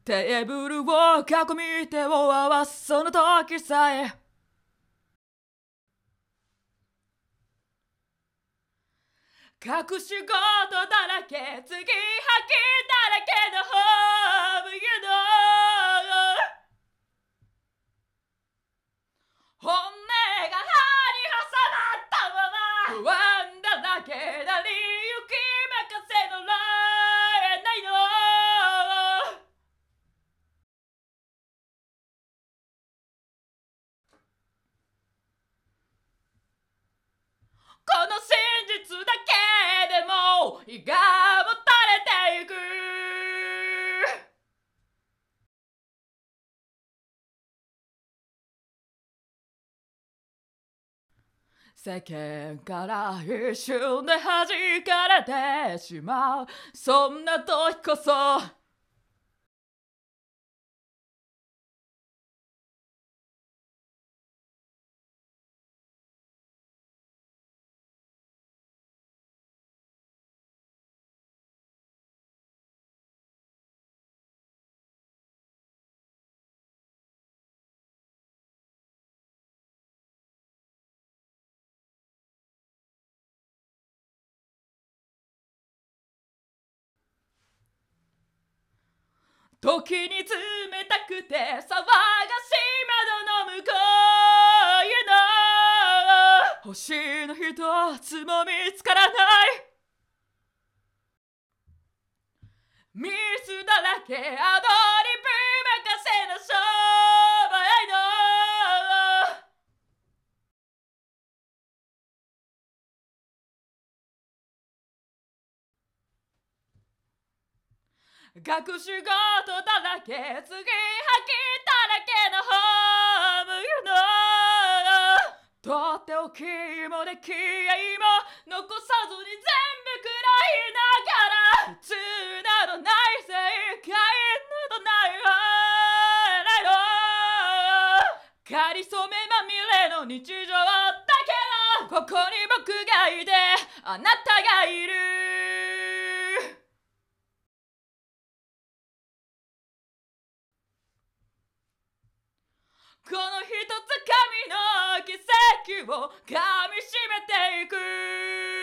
テーブルを囲み手を合わすその時さえ隠し事だらけ継ぎはぎだらけの home you know 本音が歯に挟まったまま不安だらけなりゆき任せのらえないのこの真実だけでも胃がもたれていく世間から一瞬で弾かれてしまうそんな時こそ時に冷たくて騒がしい窓の向こう 星の一つも見つからないミスだらけアドリブ任せの商売の隠し事だらけ継ぎはぎだらけの home you know とっておきもでき合いも残さずに全部くらいながら普通などない正解などないかりそめまみれの日常だけどここに僕がいてあなたがいるこの一つ紙の奇跡を噛みしめていく